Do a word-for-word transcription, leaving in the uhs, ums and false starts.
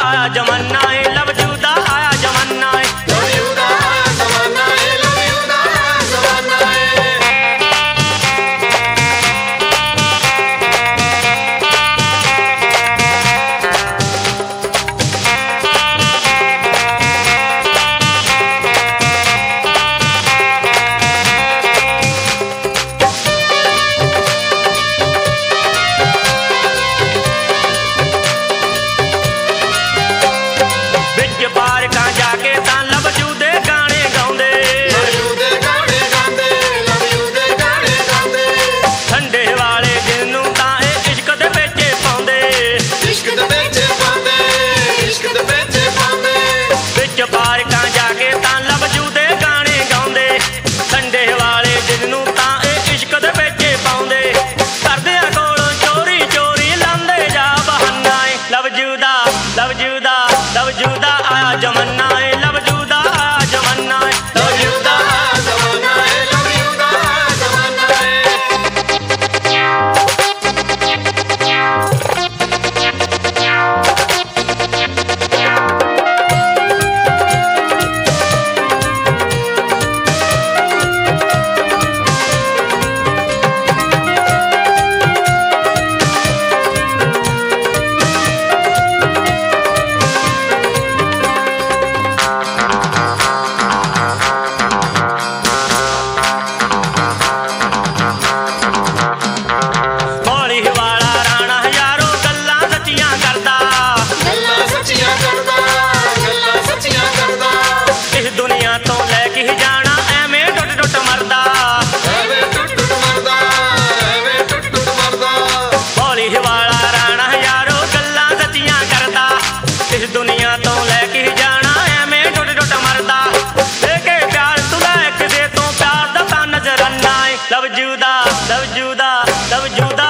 आया जमाना है, लव यू दा आया जमाना है। लव यू दा आया जमाना है, लव यू दा आया जमाना है। लव यू दा लव यू दा आया जमाना है, लव यू दा आया जमाना है। लव यू दा आया जमाना है, लव यू दा आया जमाना है। दुनिया तो लैके जाना एवें टुट टुट मरदा, लेके प्यार तू लै किसे तो प्यार दा नजराना है। लव यू दा लव यू दा लव यू दा